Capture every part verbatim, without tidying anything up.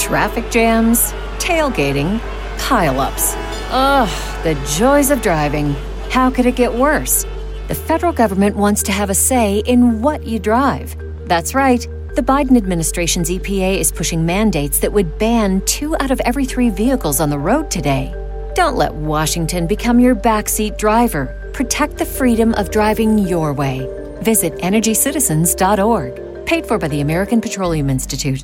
Traffic jams, tailgating, pile-ups. Ugh, the joys of driving. How could it get worse? The federal government wants to have a say in what you drive. That's right. The Biden administration's E P A is pushing mandates that would ban two out of every three vehicles on the road today. Don't let Washington become your backseat driver. Protect the freedom of driving your way. Visit energy citizens dot org. Paid for by the American Petroleum Institute.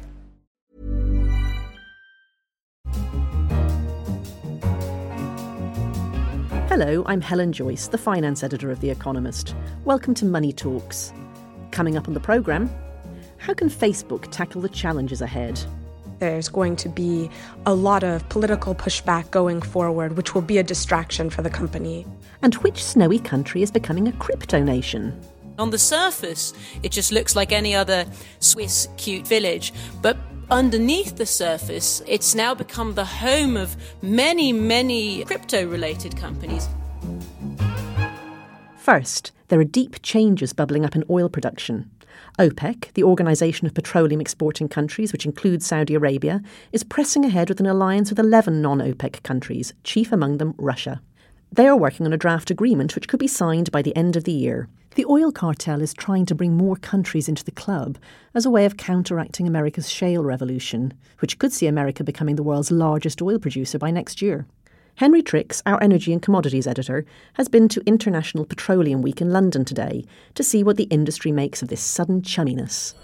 Hello, I'm Helen Joyce, the finance editor of The Economist. Welcome to Money Talks. Coming up on the programme, how can Facebook tackle the challenges ahead? There's going to be a lot of political pushback going forward, which will be a distraction for the company. And which snowy country is becoming a crypto nation? On the surface, it just looks like any other Swiss cute village, but underneath the surface, it's now become the home of many, many crypto-related companies. First, there are deep changes bubbling up in oil production. OPEC, the Organisation of Petroleum Exporting Countries, which includes Saudi Arabia, is pressing ahead with an alliance with eleven non-OPEC countries, chief among them Russia. They are working on a draft agreement which could be signed by the end of the year. The oil cartel is trying to bring more countries into the club as a way of counteracting America's shale revolution, which could see America becoming the world's largest oil producer by next year. Henry Tricks, our energy and commodities editor, has been to International Petroleum Week in London today to see what the industry makes of this sudden chumminess.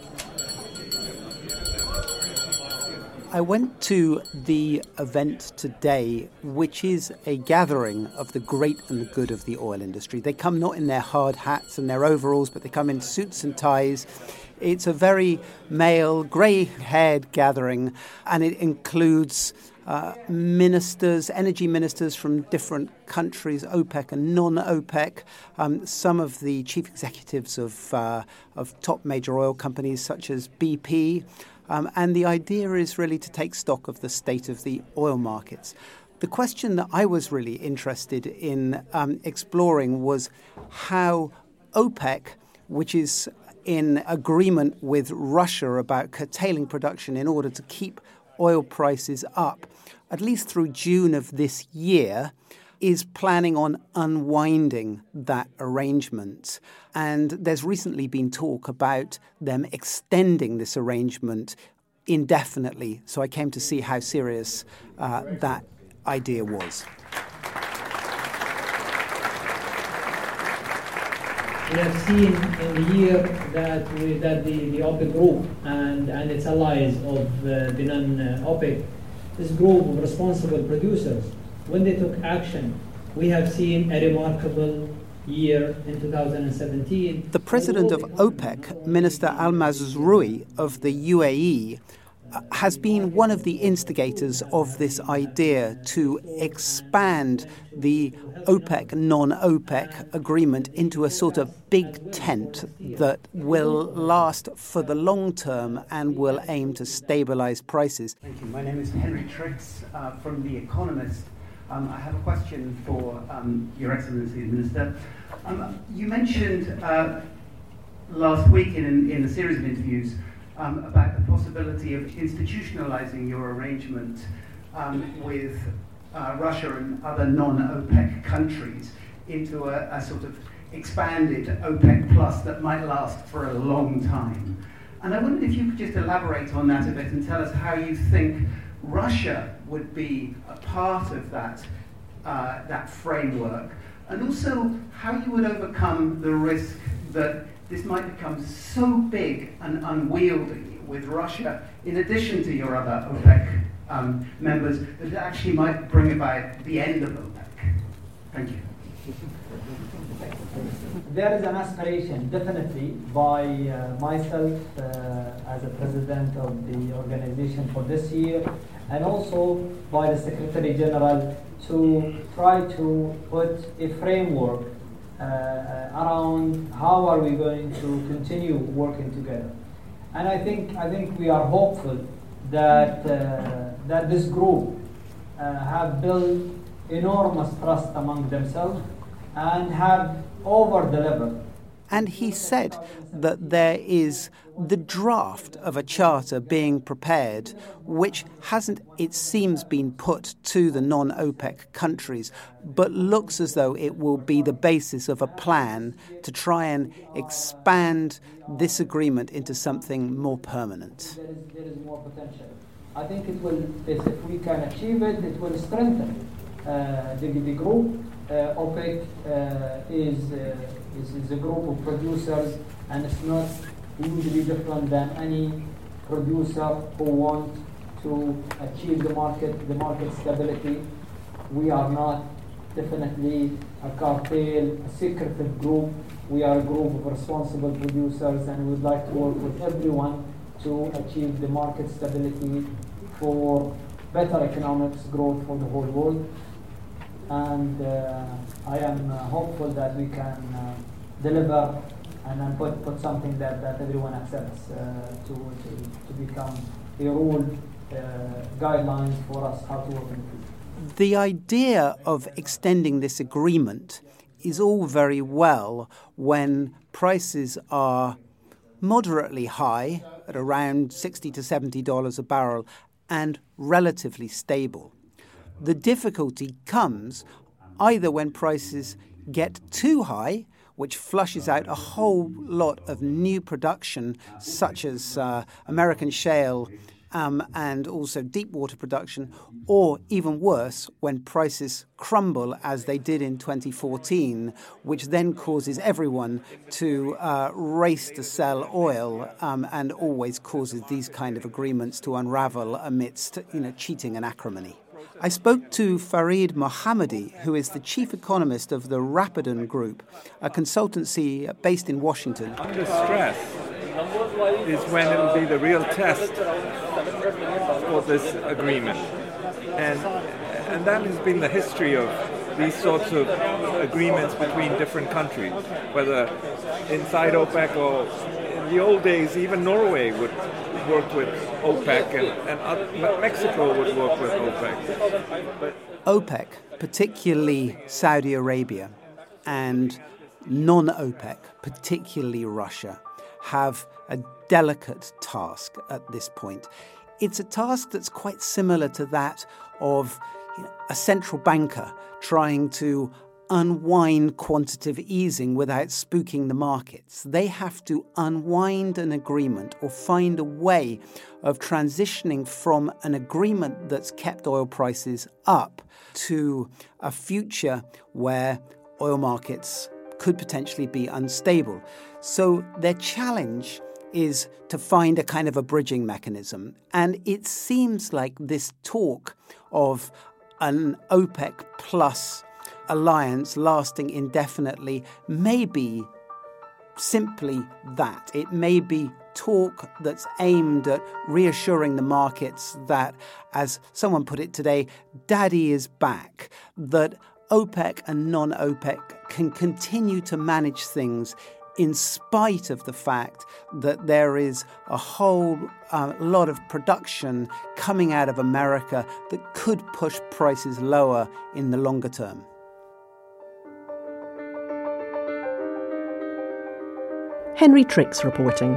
I went to the event today, which is a gathering of the great and the good of the oil industry. They come not in their hard hats and their overalls, but they come in suits and ties. It's a very male, grey-haired gathering, and it includes uh, ministers, energy ministers from different countries, OPEC and non-OPEC, um, some of the chief executives of, uh, of top major oil companies such as B P. Um, and the idea is really to take stock of the state of the oil markets. The question that I was really interested in um, exploring was how OPEC, which is in agreement with Russia about curtailing production in order to keep oil prices up, at least through June of this year, is planning on unwinding that arrangement. And there's recently been talk about them extending this arrangement indefinitely. So I came to see how serious uh, that idea was. We have seen in the year that we, that the, the OPEC group and, and its allies of uh, the non-OPEC, this group of responsible producers, when they took action, we have seen a remarkable year in two thousand seventeen. The president of OPEC, Minister Al-Mazroui of the U A E, has been one of the instigators of this idea to expand the OPEC, non-OPEC agreement into a sort of big tent that will last for the long term and will aim to stabilize prices. Thank you. My name is Henry Tricks uh, from The Economist. Um, I have a question for um, Your Excellency, the Minister. Um, you mentioned uh, last week in, in a series of interviews um, about the possibility of institutionalizing your arrangement um, with uh, Russia and other non-OPEC countries into a, a sort of expanded OPEC plus that might last for a long time. And I wondered if you could just elaborate on that a bit and tell us how you think Russia would be a part of that uh, that framework, and also how you would overcome the risk that this might become so big and unwieldy with Russia, in addition to your other OPEC um, members, that it actually might bring about the end of OPEC. Thank you. There is an aspiration, definitely, by uh, myself uh, as a president of the organization for this year, and also by the Secretary General, to try to put a framework uh, around how are we going to continue working together. And I think I think we are hopeful that uh, that this group uh, have built enormous trust among themselves and have over-delivered. And he said that there is the draft of a charter being prepared, which hasn't, it seems, been put to the non-OPEC countries, but looks as though it will be the basis of a plan to try and expand this agreement into something more permanent. There is, there is more potential. I think it will, if we can achieve it, it will strengthen uh, the, the group. Uh, OPEC uh, is, uh, is is a group of producers, and it's not usually different than any producer who want to achieve the market the market stability. We are not definitely a cartel, a secretive group. We are a group of responsible producers, and we would like to work with everyone to achieve the market stability for better economics growth for the whole world. And uh, I am uh, hopeful that we can uh, deliver and then put, put something that, that everyone accepts uh, to, to to become a rule, uh, guidelines for us how to work in the future. The idea of extending this agreement is all very well when prices are moderately high at around sixty to seventy dollars a barrel and relatively stable. The difficulty comes either when prices get too high, which flushes out a whole lot of new production, such as uh, American shale um, and also deep water production, or even worse, when prices crumble as they did in twenty fourteen, which then causes everyone to uh, race to sell oil um, and always causes these kind of agreements to unravel amidst, you know, cheating and acrimony. I spoke to Fareed Mohammadi, who is the chief economist of the Rapidan Group, a consultancy based in Washington. Under stress is when it will be the real test for this agreement. And, and that has been the history of these sorts of agreements between different countries, whether inside OPEC or in the old days, even Norway would work with OPEC and, and uh, Mexico would work with OPEC. But OPEC, particularly Saudi Arabia, and non-OPEC, particularly Russia, have a delicate task at this point. It's a task that's quite similar to that of, you know, a central banker trying to unwind quantitative easing without spooking the markets. They have to unwind an agreement or find a way of transitioning from an agreement that's kept oil prices up to a future where oil markets could potentially be unstable. So their challenge is to find a kind of a bridging mechanism. And it seems like this talk of an OPEC plus alliance lasting indefinitely may be simply that. It may be talk that's aimed at reassuring the markets that, as someone put it today, daddy is back, that OPEC and non-OPEC can continue to manage things in spite of the fact that there is a whole uh, lot of production coming out of America that could push prices lower in the longer term. Henry Tricks reporting.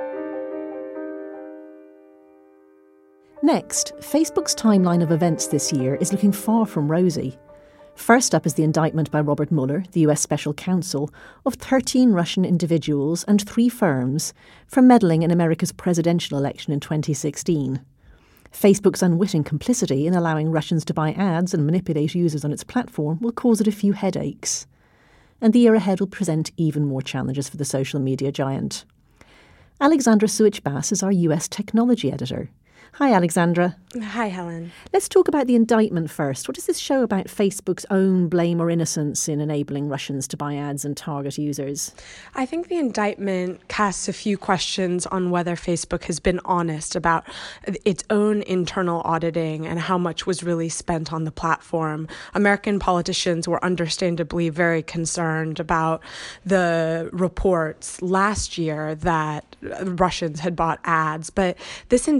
Next, Facebook's timeline of events this year is looking far from rosy. First up is the indictment by Robert Mueller, the U S Special Counsel, of thirteen Russian individuals and three firms for meddling in America's presidential election in twenty sixteen. Facebook's unwitting complicity in allowing Russians to buy ads and manipulate users on its platform will cause it a few headaches. And the year ahead will present even more challenges for the social media giant. Alexandra Suich-Bass is our U S technology editor. Hi, Alexandra. Hi, Helen. Let's talk about the indictment first. What does this show about Facebook's own blame or innocence in enabling Russians to buy ads and target users? I think the indictment casts a few questions on whether Facebook has been honest about its own internal auditing and how much was really spent on the platform. American politicians were understandably very concerned about the reports last year that Russians had bought ads, but this indictment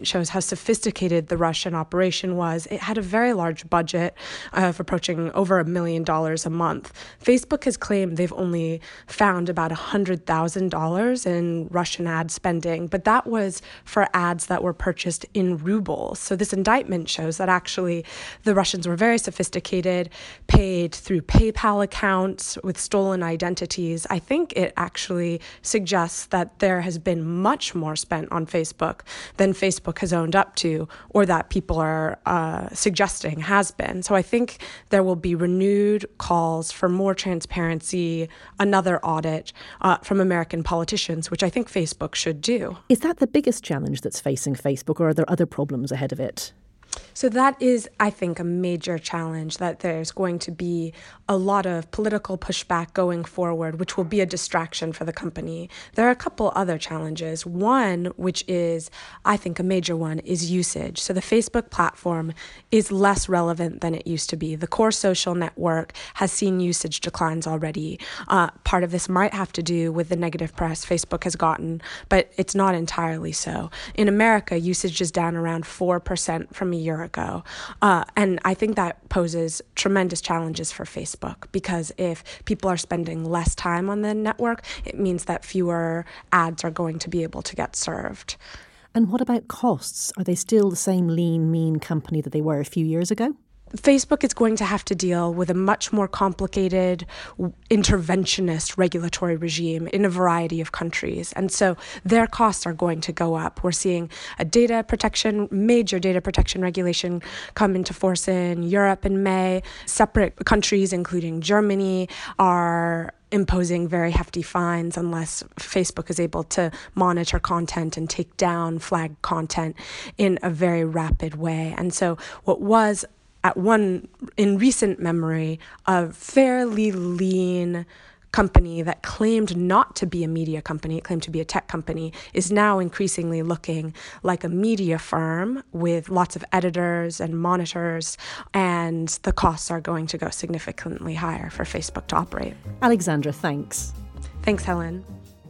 shows how sophisticated the Russian operation was. It had a very large budget of approaching over a million dollars a month. Facebook has claimed they've only found about one hundred thousand dollars in Russian ad spending, but that was for ads that were purchased in rubles. So this indictment shows that actually the Russians were very sophisticated, paid through PayPal accounts with stolen identities. I think it actually suggests that there has been much more spent on Facebook than Facebook has owned up to, or that people are uh, suggesting has been. So I think there will be renewed calls for more transparency, another audit uh, from American politicians, which I think Facebook should do. Is that the biggest challenge that's facing Facebook, or are there other problems ahead of it? So that is, I think, a major challenge, that there's going to be a lot of political pushback going forward, which will be a distraction for the company. There are a couple other challenges. One, which is, I think, a major one, is usage. So the Facebook platform is less relevant than it used to be. The core social network has seen usage declines already. Uh, part of this might have to do with the negative press Facebook has gotten, but it's not entirely so. In America, usage is down around four percent from a year ago. Uh, and I think that poses tremendous challenges for Facebook, because if people are spending less time on the network, it means that fewer ads are going to be able to get served. And what about costs? Are they still the same lean, mean company that they were a few years ago? Facebook is going to have to deal with a much more complicated interventionist regulatory regime in a variety of countries. And so their costs are going to go up. We're seeing a data protection, major data protection regulation come into force in Europe in May. Separate countries, including Germany, are imposing very hefty fines unless Facebook is able to monitor content and take down flagged content in a very rapid way. And so what was at one, in recent memory, a fairly lean company that claimed not to be a media company, it claimed to be a tech company, is now increasingly looking like a media firm with lots of editors and monitors, and the costs are going to go significantly higher for Facebook to operate. Alexandra, thanks. Thanks, Helen.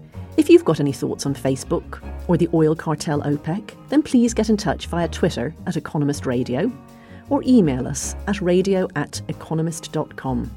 If you've got any thoughts on Facebook or the oil cartel OPEC, then please get in touch via Twitter at Economist Radio, or email us at radio at economist dot com.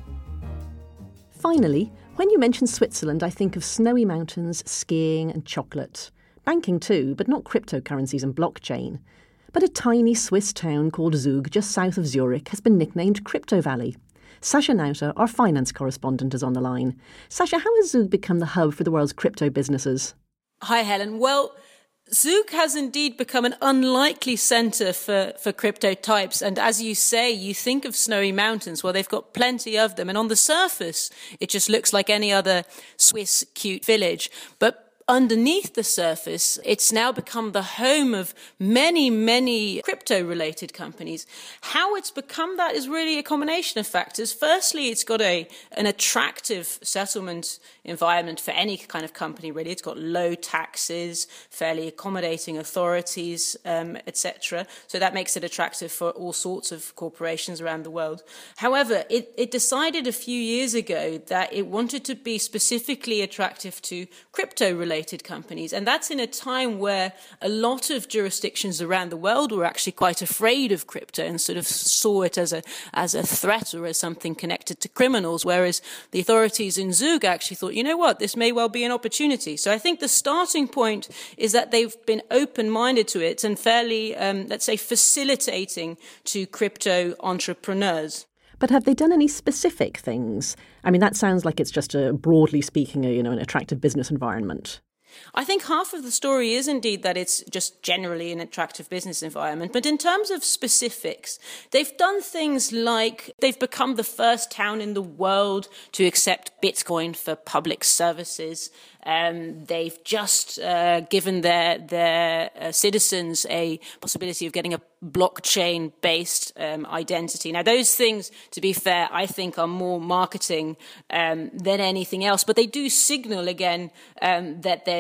Finally, when you mention Switzerland, I think of snowy mountains, skiing and chocolate. Banking too, but not cryptocurrencies and blockchain. But a tiny Swiss town called Zug, just south of Zurich, has been nicknamed Crypto Valley. Sasha Nauta, our finance correspondent, is on the line. Sasha, how has Zug become the hub for the world's crypto businesses? Hi, Helen. Well, Zug has indeed become an unlikely centre for, for crypto types. And as you say, you think of snowy mountains. Well, they've got plenty of them. And on the surface, it just looks like any other Swiss cute village. But underneath the surface, it's now become the home of many, many crypto-related companies. How it's become that is really a combination of factors. Firstly, it's got a an attractive settlement environment for any kind of company, really. It's got low taxes, fairly accommodating authorities, um, et cetera. So that makes it attractive for all sorts of corporations around the world. However, it, it decided a few years ago that it wanted to be specifically attractive to crypto-related companies. And that's in a time where a lot of jurisdictions around the world were actually quite afraid of crypto and sort of saw it as a as a threat or as something connected to criminals, whereas the authorities in Zug actually thought, you know what, this may well be an opportunity. So I think the starting point is that they've been open-minded to it and fairly, um, let's say, facilitating to crypto entrepreneurs. But have they done any specific things? I mean, that sounds like it's just a, broadly speaking, a, you know, an attractive business environment. I think half of the story is indeed that it's just generally an attractive business environment. But in terms of specifics, they've done things like they've become the first town in the world to accept Bitcoin for public services. Um, they've just uh, given their their uh, citizens a possibility of getting a blockchain-based um, identity. Now, those things, to be fair, I think are more marketing um, than anything else, but they do signal again um, that there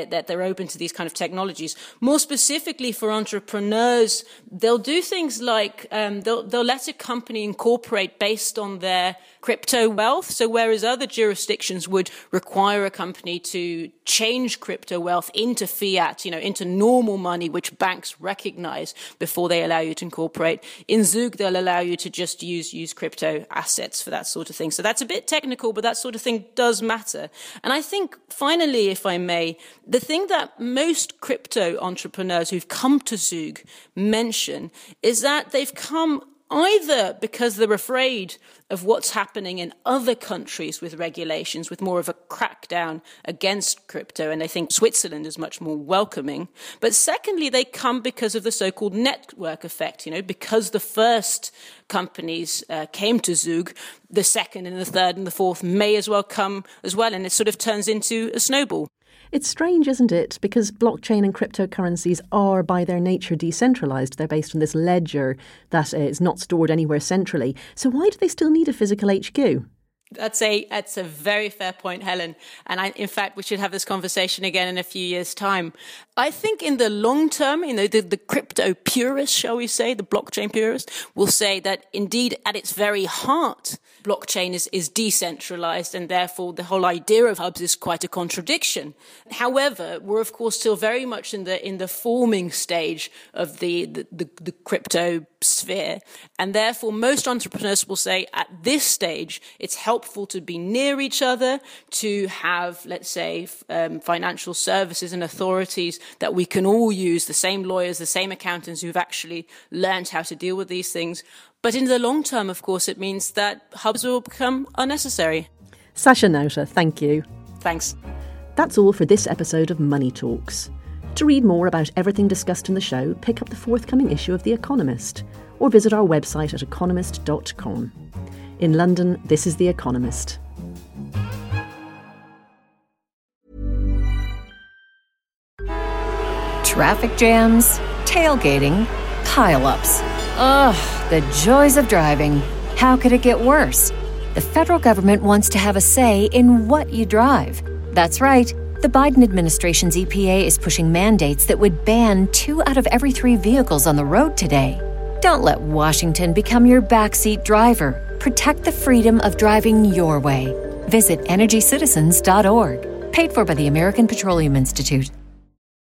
they're, that they're open to these kind of technologies. More specifically for entrepreneurs, they'll do things like um, they'll, they'll let a company incorporate based on their crypto wealth. So whereas other jurisdictions would require a company to change crypto wealth into fiat, you know, into normal money, which banks recognize before they allow you to incorporate, in Zug, they'll allow you to just use, use crypto assets for that sort of thing. So that's a bit technical, but that sort of thing does matter. And I think finally, if I may, the thing that most crypto entrepreneurs who've come to Zug mention is that they've come either because they're afraid of what's happening in other countries with regulations, with more of a crackdown against crypto, and they think Switzerland is much more welcoming. But secondly, they come because of the so-called network effect, you know, because the first companies uh, came to Zug, the second and the third and the fourth may as well come as well, and it sort of turns into a snowball. It's strange, isn't it? Because blockchain and cryptocurrencies are, by their nature, decentralised. They're based on this ledger that is not stored anywhere centrally. So why do they still need a physical H Q? That's a that's a very fair point, Helen. And I, in fact, we should have this conversation again in a few years' time. I think in the long term, you know, the, the crypto purists, shall we say, the blockchain purists, will say that indeed at its very heart, blockchain is, is decentralized, and therefore the whole idea of hubs is quite a contradiction. However, we're of course still very much in the in the forming stage of the the, the, the crypto sphere, and therefore most entrepreneurs will say at this stage it's helpful to be near each other, to have, let's say, um, financial services and authorities that we can all use, the same lawyers, the same accountants who've actually learned how to deal with these things. But in the long term, of course, it means that hubs will become unnecessary. Sasha Nauta, thank you. Thanks. That's all for this episode of Money Talks. To read more about everything discussed in the show, pick up the forthcoming issue of The Economist, or visit our website at economist dot com. In London, this is The Economist. Traffic jams, tailgating, pile-ups. Ugh, the joys of driving. How could it get worse? The federal government wants to have a say in what you drive. That's right. The Biden administration's E P A is pushing mandates that would ban two out of every three vehicles on the road today. Don't let Washington become your backseat driver. Protect the freedom of driving your way. Visit energy citizens dot org. Paid for by the American Petroleum Institute.